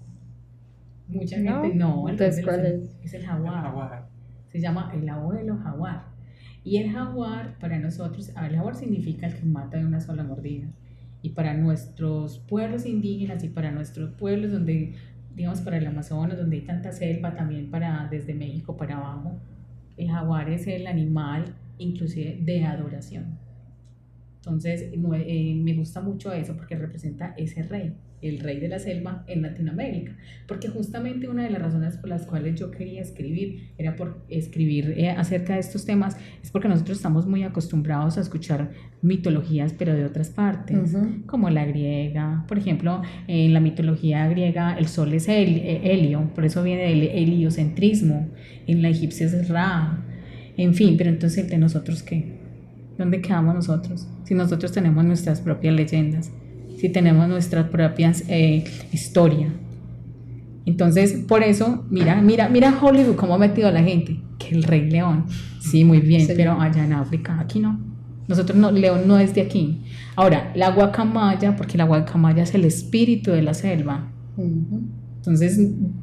Mucha ¿No? gente, no, el Entonces, rey de la ¿cuál selva es? es el jaguar. Jaguar. Se llama el abuelo jaguar. Y el jaguar, para nosotros, el jaguar significa el que mata de una sola mordida. Y para nuestros pueblos indígenas y para nuestros pueblos donde, digamos, para el Amazonas, donde hay tanta selva, también para desde México para abajo, el jaguar es el animal inclusive de adoración. Entonces, no, eh, me gusta mucho eso porque representa ese rey, el rey de la selva en Latinoamérica, porque justamente una de las razones por las cuales yo quería escribir era por escribir eh, acerca de estos temas, es porque nosotros estamos muy acostumbrados a escuchar mitologías, pero de otras partes, Ujú. como la griega. Por ejemplo, en la mitología griega el sol es el, helio, por eso viene del heliocentrismo. En la egipcia es Ra, en fin, pero entonces ¿de nosotros qué? ¿Dónde quedamos nosotros? Si nosotros tenemos nuestras propias leyendas, si tenemos nuestras propias eh, historia. Entonces, por eso, mira, mira, mira Hollywood cómo ha metido a la gente, que el Rey León, sí, muy bien, Sí. pero allá en África, aquí no. Nosotros no, León no es de aquí. Ahora, la guacamaya, porque la guacamaya es el espíritu de la selva. Ujú. Entonces,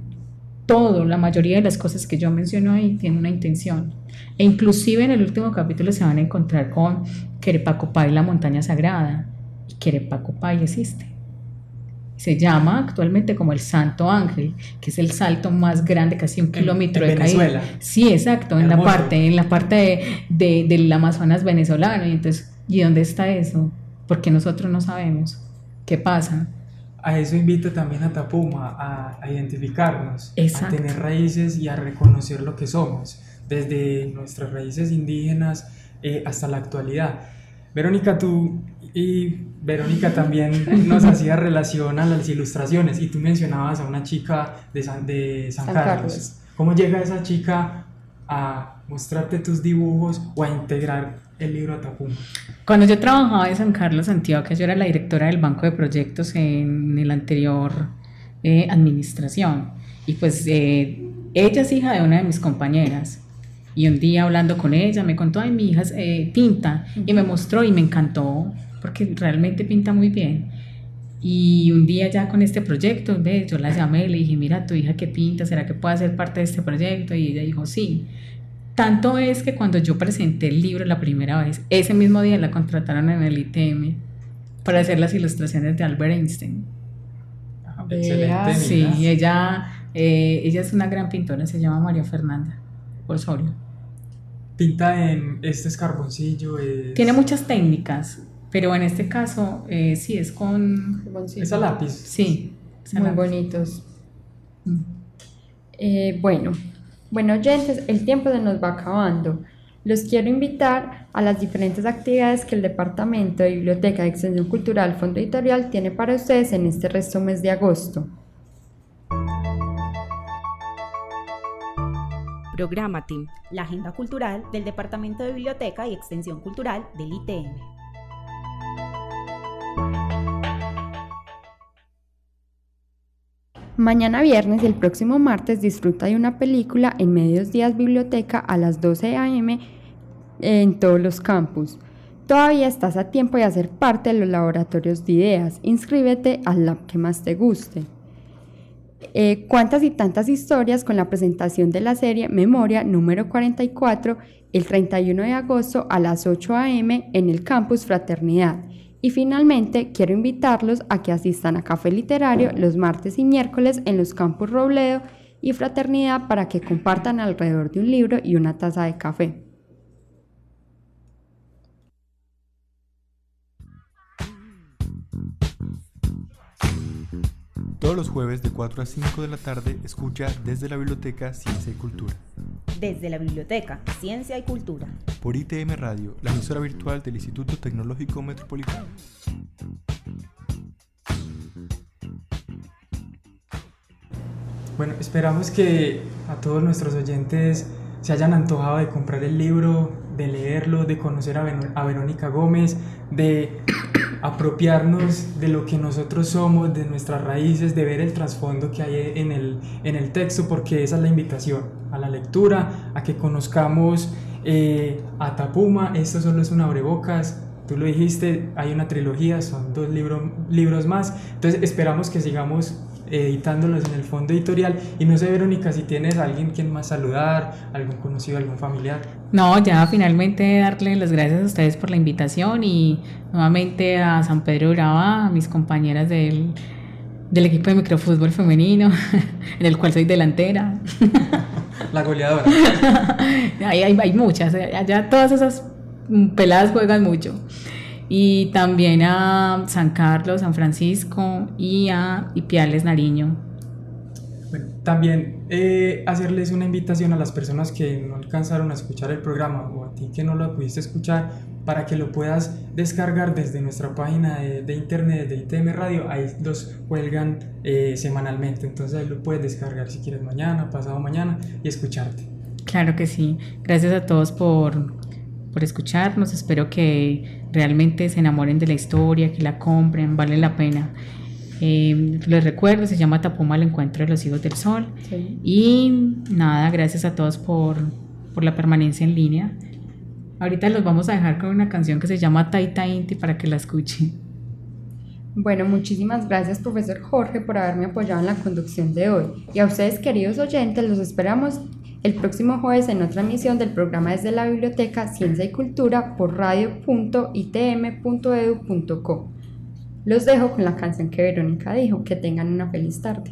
todo, la mayoría de las cosas que yo menciono ahí tiene una intención. E inclusive en el último capítulo se van a encontrar con Querepacopay, la montaña sagrada. Y Querepacopay existe. Se llama actualmente como el Santo Ángel, que es el salto más grande, casi un En- kilómetro en de caída. Venezuela. Sí, exacto, en la Hermoso. parte, en la parte de, de- del Amazonas venezolano. Y entonces, ¿y dónde está eso? Porque nosotros no sabemos. ¿Qué pasa? A eso invita también a Tapuma, a, a identificarnos, Exacto. a tener raíces y a reconocer lo que somos, desde nuestras raíces indígenas eh, hasta la actualidad. Verónica, tú y Verónica también nos hacía relación a las ilustraciones y tú mencionabas a una chica de San, de San, San Carlos. Carlos. ¿Cómo llega esa chica a mostrarte tus dibujos o a integrar el libro a Tapuma? Cuando yo trabajaba en San Carlos, Antioquia, yo era la directora del banco de proyectos en el anterior eh, administración. Y pues eh, ella es hija de una de mis compañeras. Y un día hablando con ella me contó, ay, mi hija eh, pinta. Y me mostró y me encantó, porque realmente pinta muy bien. Y un día ya con este proyecto, ¿ves? Yo la llamé y le dije, mira, tu hija que pinta, ¿será que puede ser parte de este proyecto? Y ella dijo, sí. Tanto es que cuando yo presenté el libro la primera vez, ese mismo día la contrataron en el I T M para hacer las ilustraciones de Albert Einstein. Ah, Vea. excelente, Sí, mira. ella, eh, ella es una gran pintora, se llama María Fernanda Osorio. Pinta en este es carboncillo, es, Tiene muchas técnicas, pero en este caso eh, sí es con... Carboncillo. es a lápiz. Sí, es a Muy la- bonitos. Mm. Eh, bueno, bueno oyentes, el tiempo se nos va acabando. Los quiero invitar a las diferentes actividades que el Departamento de Biblioteca de Extensión Cultural Fondo Editorial tiene para ustedes en este resto mes de agosto. Programa Team, la agenda cultural del Departamento de Biblioteca y Extensión Cultural del I T M. Mañana viernes y el próximo martes disfruta de una película en Medios Días Biblioteca a las doce a eme en todos los campus. Todavía estás a tiempo de hacer parte de los laboratorios de ideas. Inscríbete al lab que más te guste. Eh, cuántas y tantas historias con la presentación de la serie Memoria número cuarenta y cuatro el treinta y uno de agosto a las ocho a eme en el campus Fraternidad. Y finalmente, quiero invitarlos a que asistan a Café Literario los martes y miércoles en los campus Robledo y Fraternidad para que compartan alrededor de un libro y una taza de café. Todos los jueves de cuatro a cinco de la tarde escucha Desde la Biblioteca Ciencia y Cultura. Desde la Biblioteca Ciencia y Cultura. Por I T M Radio, la emisora virtual del Instituto Tecnológico Metropolitano. Bueno, esperamos que a todos nuestros oyentes se hayan antojado de comprar el libro, de leerlo, de conocer a, Ven- a Verónica Gómez, de apropiarnos de lo que nosotros somos, de nuestras raíces, de ver el trasfondo que hay en el, en el texto, porque esa es la invitación a la lectura, a que conozcamos eh, a Tapuma. Esto solo es un abrebocas, tú lo dijiste, hay una trilogía, son dos libro, libros más, entonces esperamos que sigamos editándolos en el fondo editorial. Y no sé, Verónica, si tienes a alguien quien más saludar, algún conocido, algún familiar. No, ya finalmente darle las gracias a ustedes por la invitación y nuevamente a San Pedro Urabá, a mis compañeras del, del equipo de microfútbol femenino, en el cual soy delantera. La goleadora. hay, hay, hay muchas, allá todas esas peladas juegan mucho. Y también a San Carlos, San Francisco y a Ipiales, Nariño. Bueno, también eh, hacerles una invitación a las personas que no alcanzaron a escuchar el programa o a ti que no lo pudiste escuchar, para que lo puedas descargar desde nuestra página de, de internet de I T M Radio. Ahí los cuelgan eh, semanalmente, entonces ahí lo puedes descargar si quieres mañana, pasado mañana y escucharte. Claro que sí. Gracias a todos por, por escucharnos. Espero que realmente se enamoren de la historia, que la compren, vale la pena. Eh, les recuerdo, se llama Tapuma, el encuentro de los hijos del sol. Sí. Y nada, gracias a todos por, por la permanencia en línea. Ahorita los vamos a dejar con una canción que se llama Taita Inti para que la escuchen. Bueno, muchísimas gracias, profesor Jorge, por haberme apoyado en la conducción de hoy. Y a ustedes, queridos oyentes, los esperamos el próximo jueves en otra emisión del programa Desde la Biblioteca Ciencia y Cultura por radio punto i t m punto e d u punto co. Los dejo con la canción que Verónica dijo. Que tengan una feliz tarde.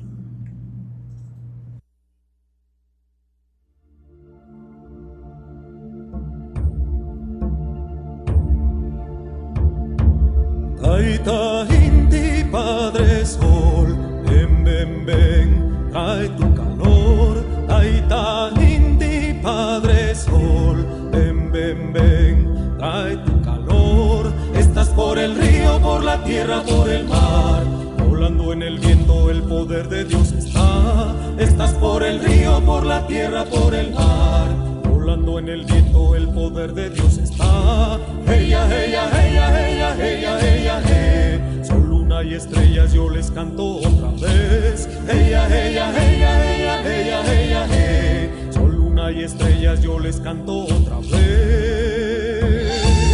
Taita Inti, Padre Sol, ven, ven, ven, trae tu calor. Taita Inti, Padre Sol, ven, ven, ven, trae tu calor. Estás por el río, por la tierra, por el mar, volando en el viento, el poder de Dios está. Estás por el río, por la tierra, por el mar, volando en el viento, el poder de Dios está. Ella, ella, ella, ella, ella, ella, ella. Sol, luna y estrellas yo les canto otra vez. Ella, ella, ella, ella, ella, ella, ella. Sol, luna y estrellas yo les canto otra vez.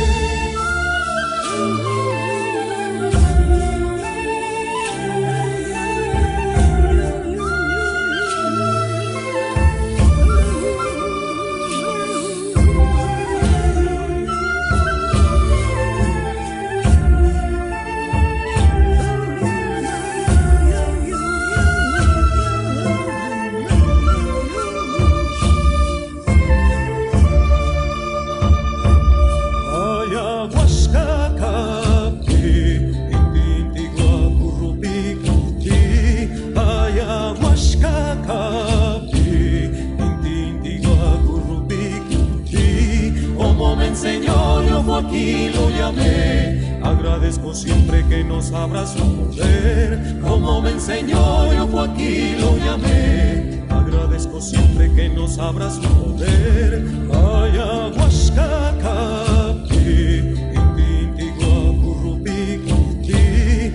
Aquí lo llamé, agradezco siempre que nos abra su poder. Como me enseñó, yo fue aquí lo llamé, agradezco siempre que nos abra su poder. Ayahuascacapi, inti guacurrupi cuti.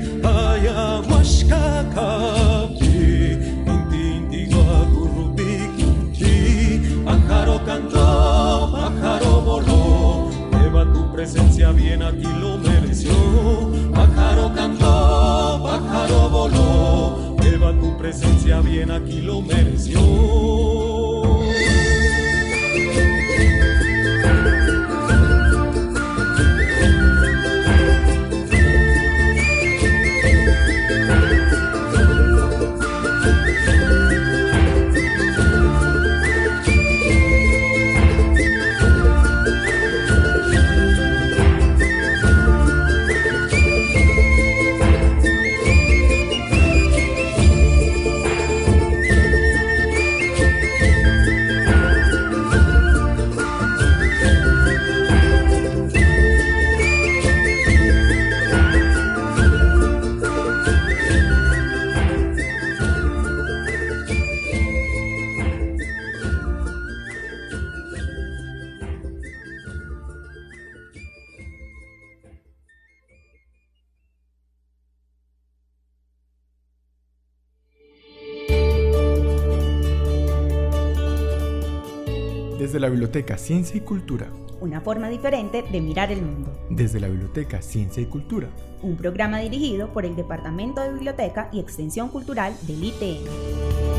Ayahuascacapi, inti guacurrupi cuti. Pájaro cantó, pájaro voló, tu presencia bien aquí lo mereció. Pájaro cantó, pájaro voló, lleva tu presencia bien aquí lo mereció. Desde la Biblioteca Ciencia y Cultura. Una forma diferente de mirar el mundo. Desde la Biblioteca Ciencia y Cultura. Un programa dirigido por el Departamento de Biblioteca y Extensión Cultural del I T N.